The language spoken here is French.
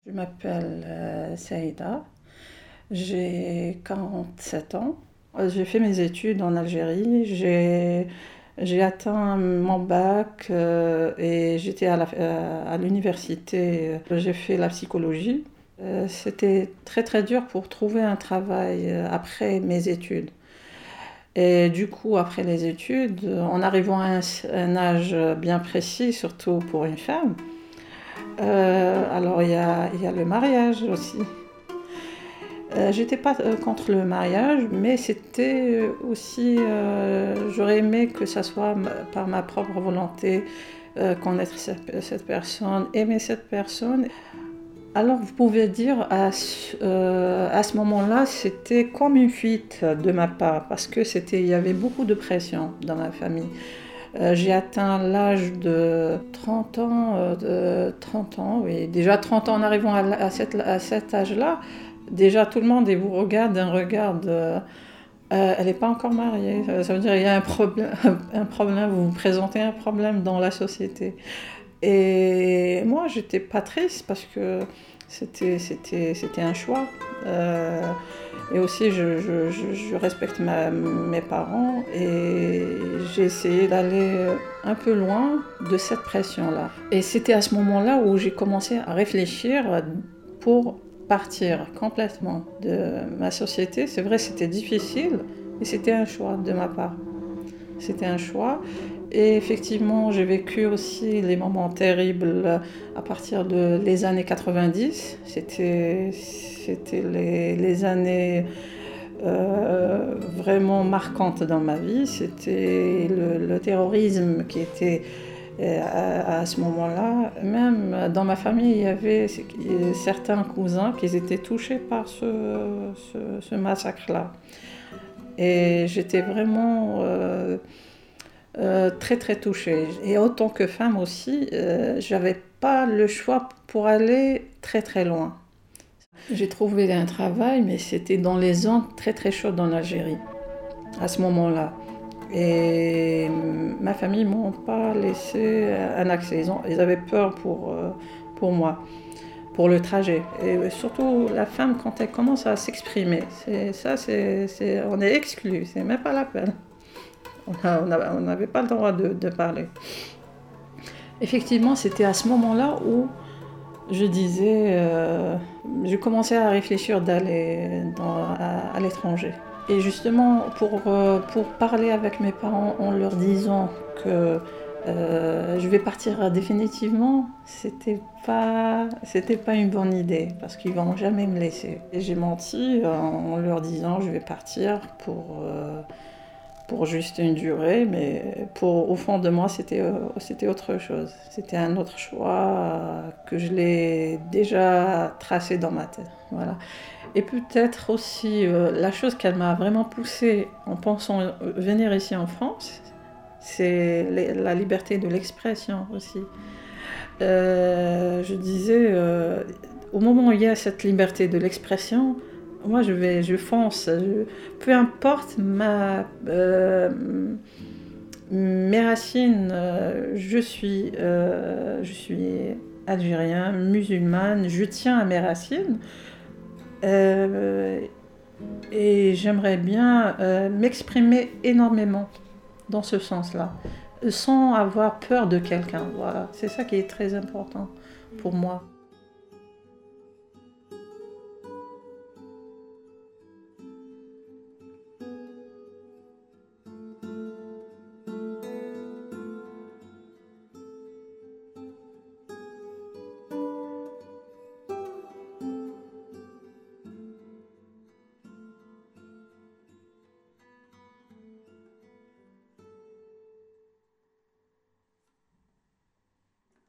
Je m'appelle Saïda, j'ai 47 ans. J'ai fait mes études en Algérie, j'ai atteint mon bac et j'étais à l'université. J'ai fait la psychologie. C'était très très dur pour trouver un travail après mes études. Et du coup, après les études, en arrivant à un âge bien précis, surtout pour une femme, alors il y a le mariage aussi. J'étais pas contre le mariage, mais c'était aussi, j'aurais aimé que ça soit par ma propre volonté, connaître cette personne, aimer cette personne. Alors vous pouvez dire à ce moment-là, c'était comme une fuite de ma part, parce que il y avait beaucoup de pression dans ma famille. J'ai atteint l'âge de 30 ans, oui. Déjà 30 ans en arrivant à cet âge-là, déjà tout le monde vous regarde d'un regard de elle n'est pas encore mariée. Ça veut dire qu'il y a un problème, vous vous présentez un problème dans la société. Et moi, j'étais pas triste parce que c'était un choix. Et aussi, je respecte mes parents et j'ai essayé d'aller un peu loin de cette pression-là. Et c'était à ce moment-là où j'ai commencé à réfléchir pour partir complètement de ma société. C'est vrai, c'était difficile, mais c'était un choix de ma part. C'était un choix. Et effectivement, j'ai vécu aussi les moments terribles à partir des années 90. C'était les années vraiment marquantes dans ma vie. C'était le terrorisme qui était à ce moment-là. Même dans ma famille, il y avait certains cousins qui étaient touchés par ce massacre-là. Et j'étais vraiment très très touchée. Et autant que femme aussi, j'avais pas le choix pour aller très très loin. J'ai trouvé un travail, mais c'était dans les zones très très chaudes en Algérie, à ce moment-là. Et ma famille ne m'ont pas laissé un accès. Ils avaient peur pour moi, pour le trajet. Et surtout, la femme, quand elle commence à s'exprimer, on est exclu, c'est même pas la peine. On n'avait pas le droit de parler. Effectivement, c'était à ce moment-là où je disais, je commençais à réfléchir d'aller à l'étranger. Et justement, pour parler avec mes parents en leur disant que je vais partir définitivement, c'était pas une bonne idée, parce qu'ils vont jamais me laisser. Et j'ai menti en leur disant je vais partir pour juste une durée, mais au fond de moi, c'était autre chose. C'était un autre choix que je l'ai déjà tracé dans ma tête. Voilà. Et peut-être aussi, la chose qu'elle m'a vraiment poussée en pensant venir ici en France, c'est la liberté de l'expression aussi. Je disais, au moment où il y a cette liberté de l'expression, moi je fonce, peu importe mes racines, je suis algérien, musulmane, je tiens à mes racines et j'aimerais bien m'exprimer énormément dans ce sens-là, sans avoir peur de quelqu'un. Voilà, c'est ça qui est très important pour moi.